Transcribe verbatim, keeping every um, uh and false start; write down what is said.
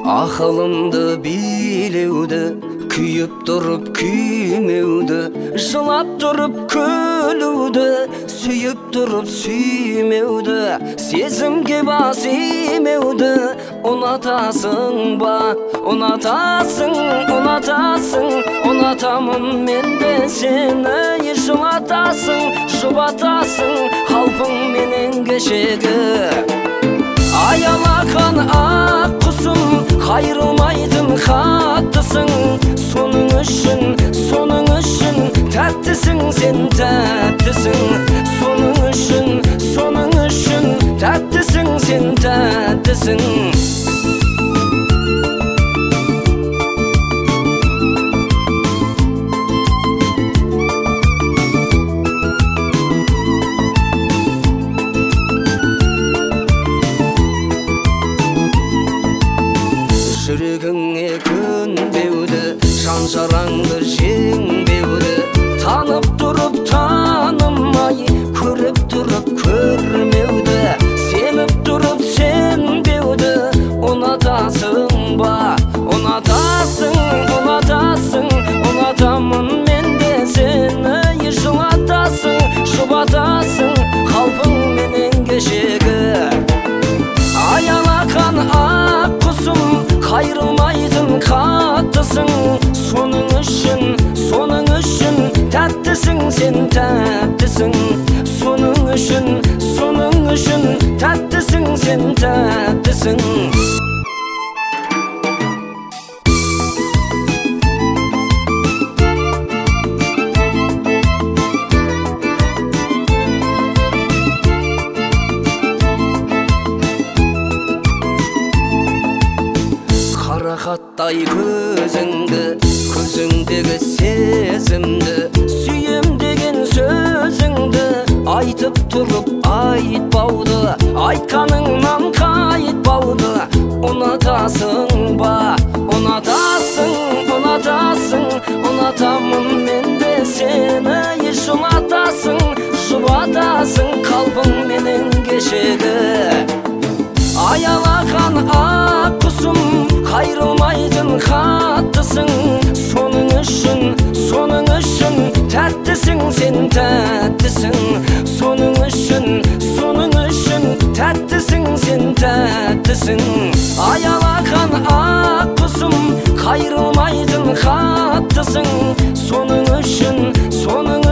Ақылымды билеуді, күйіп тұрып күймеуді, жылап тұрып күлуді, сүйіп тұрып сүймеуді, сезімге бас имеуді ұнатасың ба? Ұнатасың, ұнатасың, ұнатамын мен де сені. Жылатасың, жұбатасың, қалпың менен кешегі. Аялақан ақ құсым, қайрылмайтын қаттысың. Соның үшін, соның үшін тәттісің, сен тәттісің. Соның үшін, соның үшін тәттісің, сен тәттісің. Жүрегіңе көнбеуді, жан-жараңды жеңбеуді, танып тұрып танымай, көріп тұрып көрмеуді, сеніп тұрып сенбеуді ұнатасың ба? Ұнатасың, ұнатасың, ұнатамын мен де сені. Жылатасың, жұбатасың, қалпың менен кешегі. Аялақан ақ құсым, қайрылмайтын қаттысың. Соның үшін, соның үшін тәттісің, сен тәттісің. Соның үшін, соның үшін тәттісің, сен тәттісің. Қарақаттай көзіңді, көзіңдегі сезімді, сүйем деген сөзіңді айтып тұрып айтпауды, айтқаныңнан қайтпауды ұнатасың ба? Ұнатасың, ұнатасың, ұнатамын мен де сені. Жылатасың, жұбатасың, қалпың менен кешегі. Аялақан ақ құсым, қайрылмайтын қаттысың. Соның үшін, соның үшін тәттісің, сен тәттісің. Соның үшін, соның үшін тәттісің, сен тәттісің. Аялақан ақ құсым, қайрылмайтын қаттысың. Соның үшін, соның